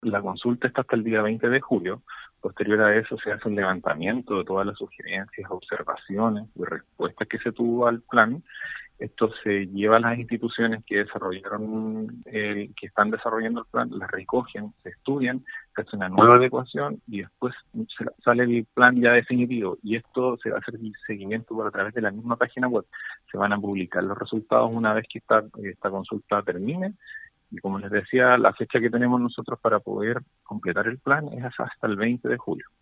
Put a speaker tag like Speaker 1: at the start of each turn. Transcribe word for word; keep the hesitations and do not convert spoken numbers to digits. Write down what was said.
Speaker 1: La consulta está hasta el día veinte de julio. Posterior a eso se hace un levantamiento de todas las sugerencias, observaciones y respuestas que se tuvo al plan. Esto se lleva a las instituciones que desarrollaron, el, que están desarrollando el plan, las recogen, se estudian, se hace una nueva adecuación y después se, sale el plan ya definitivo. Y esto se va a hacer el seguimiento por a través de la misma página web. Se van a publicar los resultados una vez que esta, esta consulta termine. Y como les decía, la fecha que tenemos nosotros para poder completar el plan es hasta el veinte de julio.